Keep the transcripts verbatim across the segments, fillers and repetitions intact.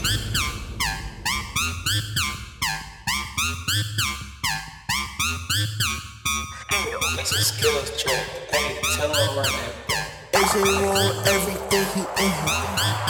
It's a skills track. Hey, tell him right now. A J want everything he in here.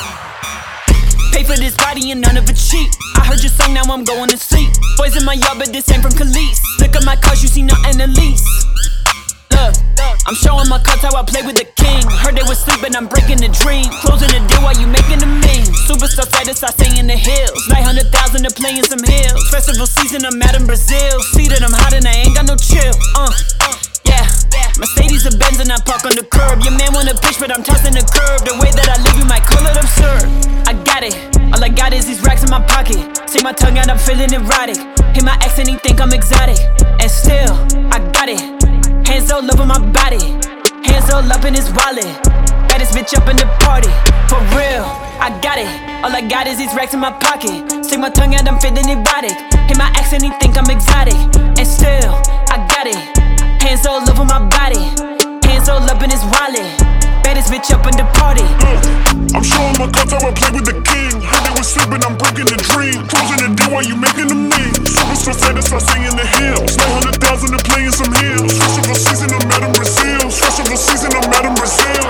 Pay for this body and none of it cheap. I heard your song, now I'm going to sleep. Boys in my yard, but this ain't from Khalees. Look at my cars, you see nothing at least. Look, I'm showing my cuts how I play with the king. Heard they was sleeping, I'm breaking the dream. Closing the deal while you making the mean. Superstar status, I stay in the hills. nine hundred thousand to play in some hills. Festival season, I'm out in Brazil. See that I'm hot and I ain't got no chill. Uh, yeah. Mercedes or Benz and I park on the curb. Your man wanna pitch, but I'm tossing the curb. The way that I live, you might call it absurd. I got it. All I got is these racks in my pocket. Stick my tongue out, I'm feeling erotic. Hit my ex and he think I'm exotic. And still, I got it. Hands all over my body. Hands all up in his wallet. Baddest bitch up in the party. For real, I got it. All I got is these racks in my pocket. Stick my tongue out, I'm feeling erotic. Hit my ex and he think I'm exotic. And still, I got it. Hands all over my body. Hands all up in his wallet. Baddest bitch up in the party. uh, I'm showing my cuts how I play with the king. Heard they was sleeping, I'm breaking the dream. Closing the deal while you making the mean. Superstar status, I stay in the hills. nine hundred thousand to play in some hills. Festival season, I'm out in Brazil. Festival season, I'm out in Brazil.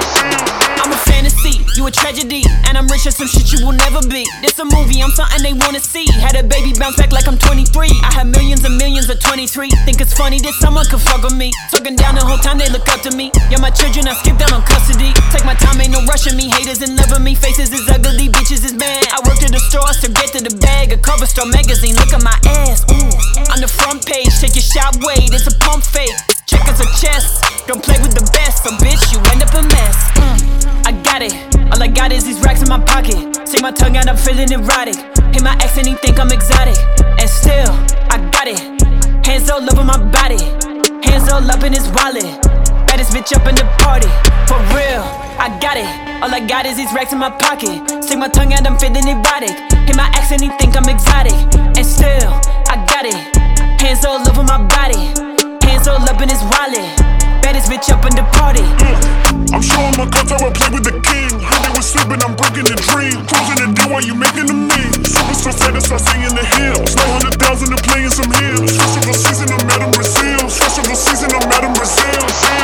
I'm a fantasy, you a tragedy. And I'm rich at some shit you will never be. This a movie, I'm something they wanna see. Had a baby bounce back like I'm twenty-three. I had millions and millions at twenty-three. Think it's funny that someone could fuck with me. Talking down the whole time they look up to me. Yeah, my children, I skip down on custody. Take my time, ain't no rushing me. Haters in love with me, faces is ugly, bitches is mad. I worked at the stores to get to the bag. A cover store magazine, look at my ass. Ooh. On the front page, take your shot, wait, it's a pump fake. Check us a chest, don't play with the best. So bitch, you end up a mess. mm. I got it, all I got is these racks in my pocket. Stick my tongue out, I'm feeling erotic. Hit my ex and he think I'm exotic. And still, I got it. Hands all over my body. Hands all up in his wallet. Baddest bitch up in the party. For real, I got it. All I got is these racks in my pocket. Stick my tongue out, I'm feeling erotic. Hit my ex and he think I'm exotic. And still, I got it. Hands all over my body. Hands all up in his wallet. Baddest bitch up in the party. uh, I'm showing my cuts how I play with the king. Heard they was sleeping, I'm breaking the dream. Closing the deal while you making the mean. Superstar status, I stay in the hills. nine hundred thousand to play in some hills. Festival season, I'm out in Brazil. Festival season, I'm out in Brazil.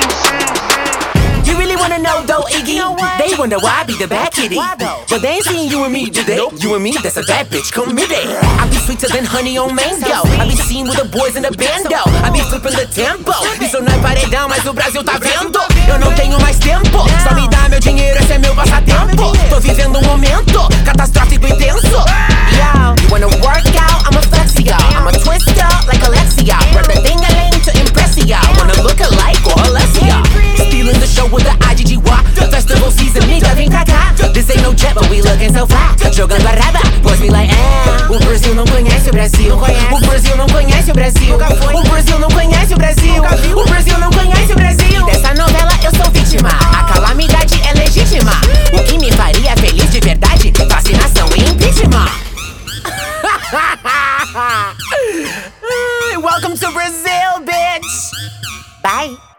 You really wanna know though, Iggy? They wonder why I be the bad kitty. But they ain't seen you and me, do they? You and me, that's a bad bitch, come me there. I be sweeter than honey on mango. I be seen with the boys in the bando. I be flipping the tempo. Isso não é paredão, mas o Brasil tá vendo. Eu não tenho mais tempo, só me dá meu dinheiro, esse é meu passatempo. Tô vivendo um momento catastrófico intenso. Yo, you wanna work out? I'm a flexia. I'm a twister like Alexia. Run the ding-a-ling to impress ya. Wanna look alike or Alessia. Stealing the show with the I G G Y. Festival season, nigga, vem pra cá. This ain't no jet, but we looking so fly. Jogando a raba, boys be like, eh. O Brasil não conhece o Brasil. O Brasil não conhece o Brasil. O Brasil não conhece o Brasil. O Brasil não conhece o Brasil. Dessa novela eu sou vítima. A calamidade é legítima. O que me faria feliz de verdade? Vacinação e impeachment. Welcome to Brazil, bitch. Bye.